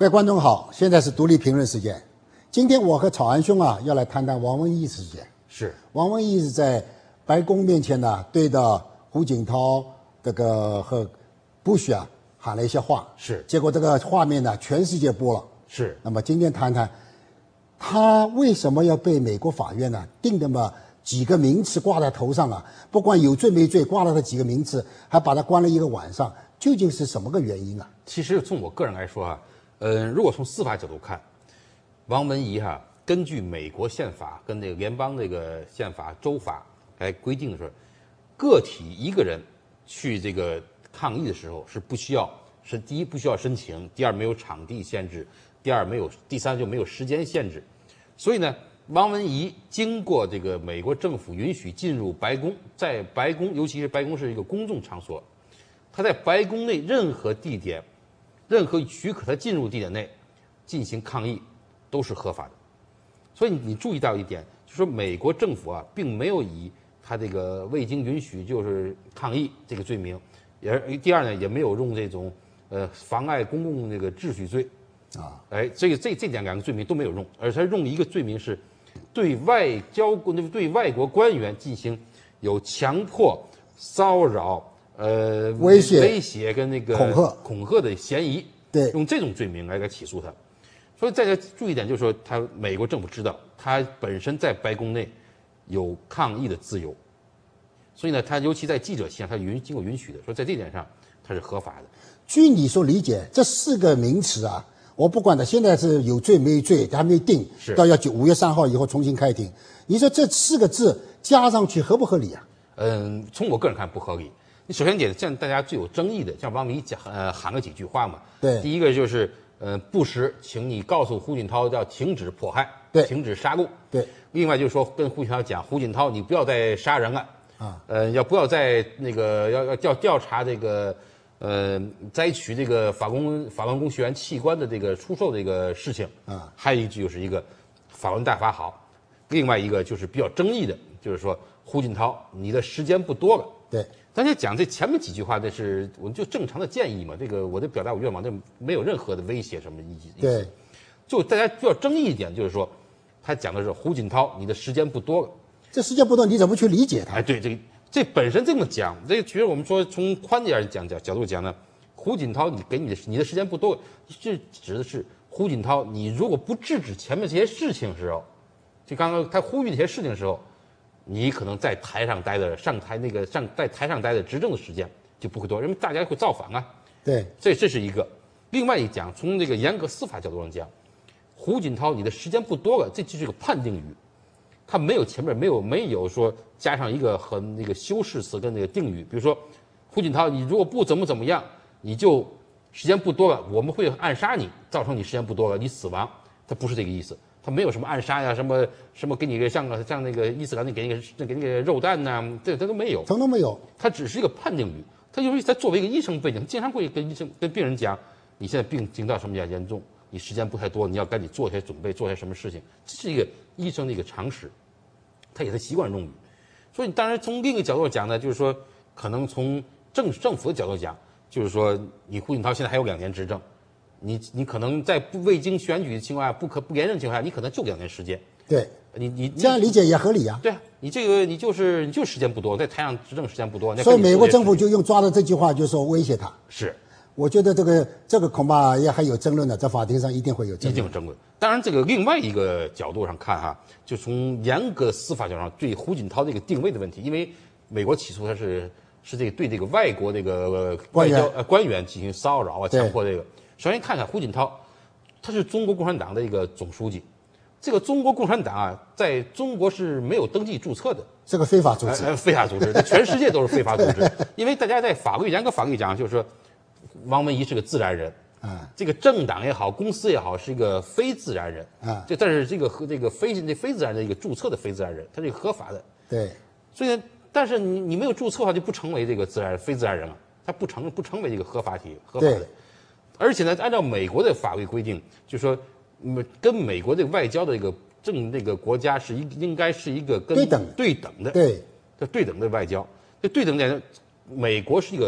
各位观众好，现在是独立评论时间。今天我和草安兄要来谈谈王文义事件。 是王文义是在白宫面前对着胡锦涛和布什喊了一些话， 是， 结果这个画面全世界播了。 是， 那么今天谈谈他为什么要被美国法院定那么几个名词挂在头上不管有罪没罪，挂了他几个名词，还把他关了一个晚上，究竟是什么个原因其实从我个人来说如果从司法角度看，王文义根据美国宪法跟这个联邦这个宪法、州法来规定的时候，个体一个人去这个抗议的时候是不需要，第一不需要申请，第二没有场地限制，第三就没有时间限制。所以呢，王文义经过这个美国政府允许进入白宫，在白宫，尤其是白宫是一个公众场所，他在白宫内任何地点、任何许可他进入地点内进行抗议都是合法的。所以你注意到一点，就是说美国政府并没有以他这个未经允许就是抗议这个罪名，第二呢也没有用这种妨碍公共这个秩序罪这两个罪名都没有用，而他用一个罪名是对外国官员进行有强迫、骚扰、威胁跟那个恐吓的嫌疑， 对， 用这种罪名来起诉他。所以大家注意一点，就是说，美国政府知道他本身在白宫内有抗议的自由，所以呢，他尤其在记者期间，他经过允许的，说在这点上他是合法的。 据你所理解，这4个名词我不管他现在是有罪没罪，他还没定，到要5月3号以后重新开庭。你说这4个字加上去合不合理从我个人看不合理。你首先点，像大家最有争议的，像王文义喊了几句话嘛。 对， 第一个就是不实，请你告诉胡锦涛要停止迫害， 对， 停止杀戮。 对， 另外就是说跟胡锦涛讲，胡锦涛你不要再杀人了要不要再那个要调查这个摘取这个法轮功学员器官的这个出售这个事情还有一句就是一个法轮大法好。另外一个就是比较争议的，就是说胡锦涛你的时间不多了。 对， 大家讲这前面几句话，这是我们就正常的建议嘛。这个我的表达我愿望，这没有任何的威胁什么意思。 对， 就大家比较争议一点，就是说他讲的是胡锦涛，你的时间不多了。 这时间不多，你怎么去理解它？ 对，这本身这么讲，这其实我们说从宽点角度讲呢，胡锦涛你的时间不多了，这指的是胡锦涛，你如果不制止前面这些事情的时候，就刚刚他呼吁这些事情的时候。你可能在台上待的在台上待的执政的时间就不会多，因为大家会造反对， 这是一个。另外一讲，从这个严格司法角度上讲，胡锦涛你的时间不多了，这就是个判定语，他没有前面没有说加上一个很那个修饰词跟那个定语，比如说胡锦涛，你如果不怎么样，你就时间不多了，我们会暗杀你，造成你时间不多了，你死亡，他不是这个意思。他没有什么暗杀呀，什么给你个像那个伊斯兰给你个肉弹呐，这都没有， 通通没有。 他只是一个判定语。他由于他作为一个医生背景，经常会跟病人讲，你现在病情到什么严重，你时间不太多，你要赶紧做些准备，做些什么事情，这是一个医生的一个常识，他也是习惯用语。所以当然从另一个角度讲呢，就是说可能从政府的角度讲，就是说你胡锦涛现在还有2年执政。你可能在未经选举的情况下，不连任情况下，你可能就2年时间。 对， 你这样理解也合理对啊，你就是时间不多，在台上执政时间不多。 所以美国政府就用抓到这句话，就说威胁他。 是， 我觉得这个恐怕也还有争论的，在法庭上一定会有争论。 一定有争论。当然，这个另外一个角度上看就从严格司法角度上对胡锦涛这个定位的问题，因为美国起诉他是这个对这个外国这个官员进行骚扰强迫这个。首先看看胡锦涛，他是中国共产党的一个总书记。这个中国共产党在中国是没有登记注册的， 这个非法组织， 非法组织，在全世界都是非法组织。因为大家在严格法律讲，就是说，王文义是个自然人这个政党也好，公司也好，是一个非自然人但是这个非自然的一个注册的非自然人，他是一个合法的。 对， 所以但是你没有注册的话，就不成为这个非自然人了，他不成为这个合法的。而且呢，按照美国的法律规定，就是说，跟美国的外交的这个国家应该是一个对等的， 对， 对等的外交。这对等点，美国是一个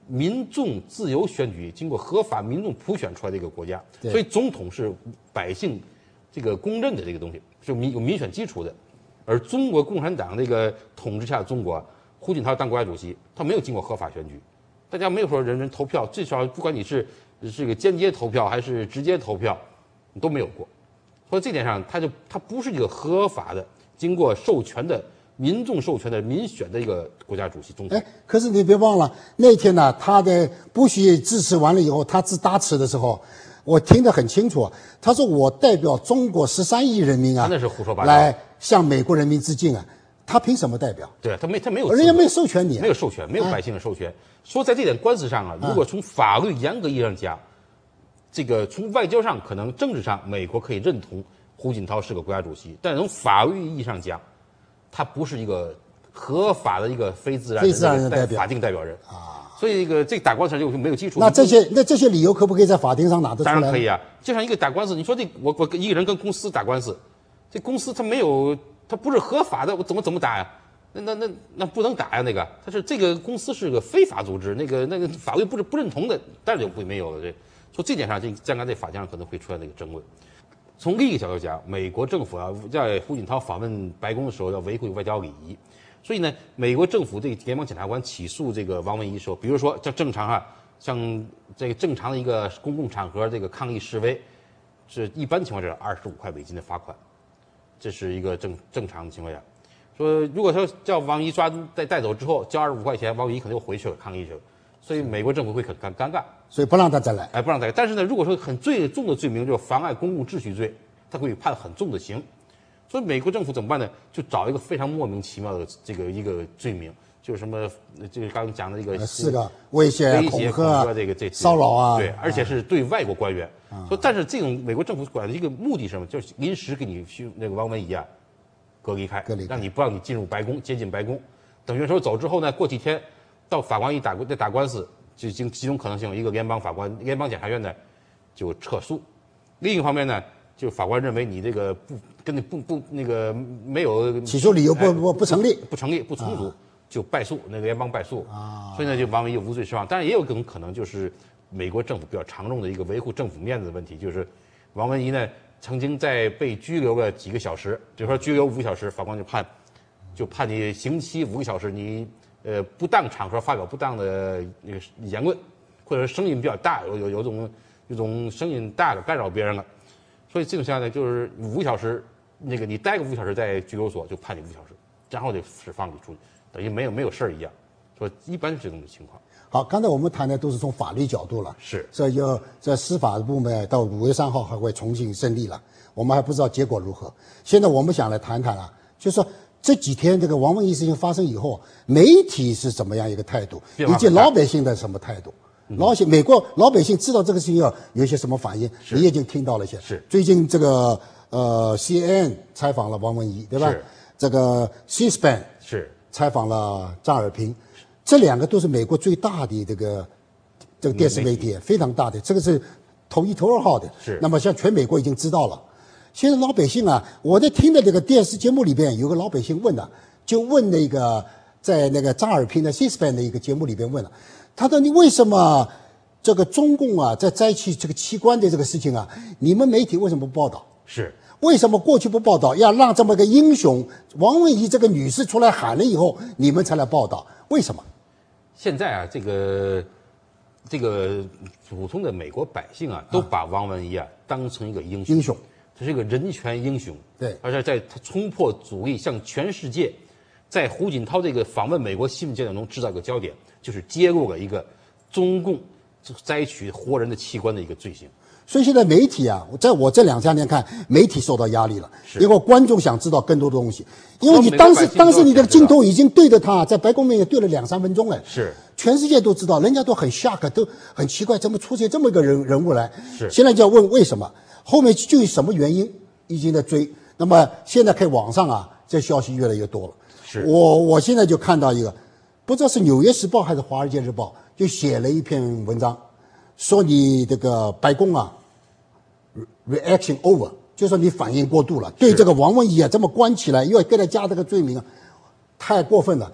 民众自由选举、经过合法民众普选出来的一个国家， 对所以总统是百姓这个公认的这个东西，是有民选基础的。而中国共产党这个统治下的中国，胡锦涛当国家主席，他没有经过合法选举，大家没有说人人投票，至少不管你是这个间接投票还是直接投票，你都没有过。所以这点上，他不是一个合法的、经过授权的民众授权的民选的一个国家主席总统。 哎，可是你别忘了那天呢，他的不许致辞完了以后，他答词的时候，我听得很清楚，他说我代表中国13亿人民啊， 那是胡说八道， 来向美国人民致敬啊，他凭什么代表？ 对，他没有， 人家没有授权你、啊， 没有授权，没有百姓的授权。说在这点官司上啊，如果从法律严格意义上讲，这个从外交上可能政治上美国可以认同胡锦涛是个国家主席，但从法律意义上讲，他不是一个合法的一个非自然人代表法定代表人啊。所以这打官司就没有基础。 那这些理由可不可以在法庭上拿得出来？ 当然可以啊，就像一个打官司，你说我一个人跟公司打官司，这公司他不是合法的，我怎么打呀？那不能打呀，那个他是这个公司是个非法组织，那个法律不认同的，当然就没有了。说这点上，将来在法庭上可能会出现那个争论。从另一个角度讲，美国政府啊，在胡锦涛访问白宫的时候要维护外交礼仪，所以呢，美国政府这个联邦检察官起诉这个王文怡的时候，比如说正常啊，像这个正常的一个公共场合这个抗议示威，是一般情况下25块美金的罚款，这是一个正常的情况下。说如果说叫王文怡带走之后交25块钱，王文怡可能又回去了抗议去了，所以美国政府会很尴尬。 所以不让他再来， 不让再来。但是呢，如果说很最重的罪名就是妨碍公共秩序罪，他会判很重的刑。所以美国政府怎么办呢？就找一个非常莫名其妙的一个罪名，就是什么，就是刚刚讲的这个 4个威胁、恐吓啊， 这骚扰啊， 对，而且是对外国官员。说但是这种美国政府管的一个目的是什么？就是临时给你那个王文怡啊隔离开，让你不让你进入白宫，接近白宫。等元首走之后呢，过几天到法官一打官司。就几种可能性，一个联邦法官、联邦检察院呢就撤诉；另一方面呢，就法官认为你这个那个没有起诉理由不成立， 不充足，就败诉，那个联邦败诉啊。所以呢，就王文怡无罪释放。当然也有种可能，就是美国政府比较常用的一个维护政府面子的问题，就是王文怡呢曾经在被拘留了几个小时，比如说拘留5个小时，法官就判你刑期5个小时，你。不当场合发表不当的那个言论，或者声音比较大，有种声音大的干扰别人了，所以这种情况呢，就是5个小时，那个你待个5个小时在拘留所就判你5个小时，然后就释放你出去，等于没有事儿一样。说一般是这种情况。 好，刚才我们谈的都是从法律角度了， 是， 这司法部门到5月3号还会重新审理了，我们还不知道结果如何。现在我们想来谈谈啊，就是说。这几天这个王文怡事情发生以后，媒体是怎么样一个态度，以及老百姓的什么态度？美国老百姓知道这个事情要有一些什么反应？你已经听到了一些。 是最近这个CNN 采访了王文怡，对吧？这个 C-SPAN 是采访了张尔平，这2个都是美国最大的这个电视媒体，非常大的，这个是头1、头2号的。 是。 那么像全美国已经知道了。现在老百姓啊，我在听的这个电视节目里边，有个老百姓问的，就问那个在那个张尔平的 C-SPAN 的一个节目里边问了，他说你为什么这个中共啊在摘取这个器官的这个事情啊，你们媒体为什么不报道？ 是为什么过去不报道，要让这么个英雄王文怡这个女士出来喊了以后，你们才来报道？为什么？ 现在啊，这个普通的美国百姓啊，都把王文怡啊当成一个英雄。这是一个人权英雄， 对， 而且在他冲破阻力，向全世界，在胡锦涛这个访问美国新闻节点中制造一个焦点，就是揭露了一个中共摘取活人的器官的一个罪行。 所以现在媒体啊，在我这2、3年看，媒体受到压力了，因为观众想知道更多的东西，因为你当时你的镜头已经对着他，在白宫面前对了2、3分钟了， 是， 全世界都知道，人家都很 shock， 都很奇怪，怎么出现这么一个人物来？ 是， 现在就要问为什么？后面就有什么原因已经在追，那么现在看网上啊，这消息越来越多了。 是我现在就看到一个，不知道是《纽约时报》还是《华尔街日报》，就写了一篇文章，说你这个白宫啊 ，reaction over， 就说你反应过度了，对这个王文怡啊这么关起来，又要给他加这个罪名啊，太过分了。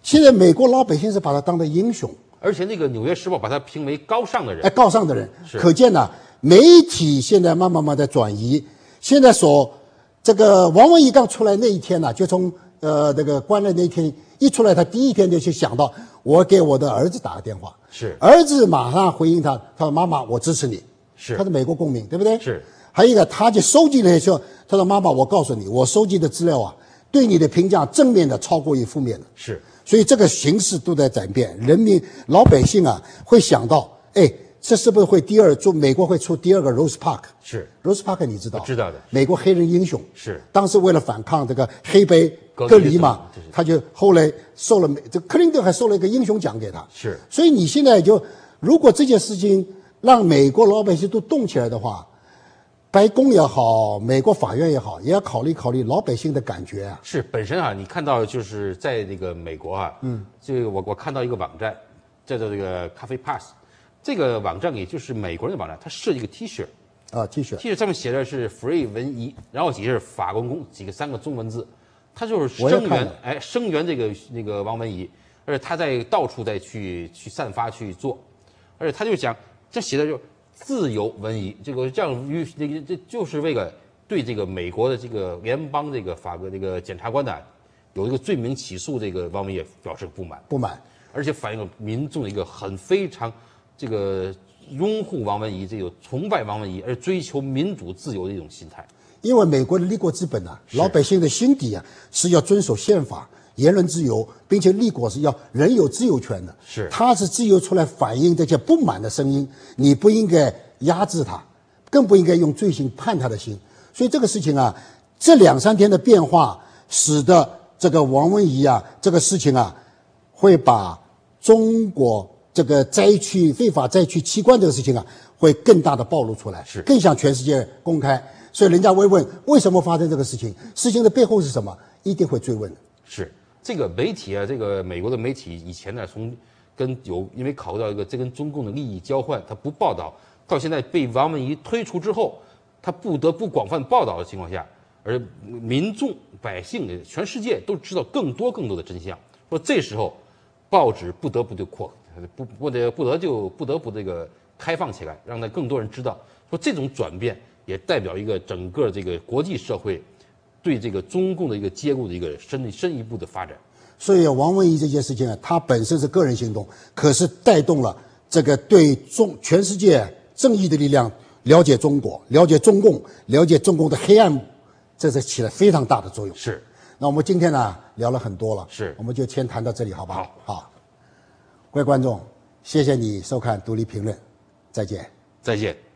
现在美国老百姓是把他当成英雄， 而且那个《纽约时报》把他评为高尚的人， 高尚的人，可见呢，媒体现在慢慢在转移。现在这个王文怡刚出来那一天呢，就从这个关了那一天一出来，他第一天就去想到，我给我的儿子打个电话， 是儿子马上回应他，他说妈妈，我支持你， 是他是美国公民，对不对？ 是。 还有一个，他就收集了说，他说妈妈，我告诉你，我收集的资料啊，对你的评价正面的超过于负面的， 是。 所以这个形势都在转变，人民老百姓啊会想到，哎，这是不是会美国会出第二个 Rose Park？ 是 Rose Park， 你知道？ 知道的。 美国黑人英雄是当时为了反抗这个黑白隔离嘛，他就后来克林顿还收了一个英雄奖给他。 是。 所以你现在如果这件事情让美国老百姓都动起来的话，白宫也好，美国法院也好，也要考虑老百姓的感觉啊。 是本身啊，你看到就是在这个美国啊，这个我看到一个网站叫做这个咖啡 Pass， 这个网站也就是美国人的网站，它设计一个 T 恤啊 ，T 恤上面写的是 Free 文怡，然后底下是法国公3个中文字，它就是声援那个王文怡，而且他在到处再去散发去做，而且他就讲这写的就是自由文怡，这就是为了对这个美国的这个联邦这个法国这个检察官呢，有一个罪名起诉这个王文怡表示不满，而且反映了民众的一个非常这个拥护王文怡、这个崇拜王文怡而追求民主自由的一种心态。 因为美国的立国之本啊，老百姓的心底啊是要遵守宪法、言论自由，并且立国是要人有自由权的。 是， 他是自由出来反映这些不满的声音，你不应该压制他，更不应该用罪行判他的心。所以这个事情啊，这2、3天的变化，使得这个王文怡啊这个事情啊，会把中国这个非法摘取器官这个事情啊，会更大的暴露出来，更向全世界公开。所以人家会问为什么发生这个事情，事情的背后是什么，一定会追问的。 是这个媒体啊，这个美国的媒体以前呢，因为考虑到这跟中共的利益交换，他不报道，到现在被王文怡推出之后，他不得不广泛报道的情况下，而民众百姓全世界都知道更多的真相。说这时候，报纸不得不这个开放起来，让更多人知道。说这种转变也代表一个整个这个国际社会对这个中共的一个介入的一个深一步的发展。 所以王文怡这件事情啊，它本身是个人行动，可是带动了这个对全世界正义的力量了解中国、了解中共、了解中共的黑暗，这是起了非常大的作用。 是。 那我们今天呢聊了很多了，我们就先谈到这里，好不好？好。各位观众，谢谢你收看《独立评论》，再见。 再见。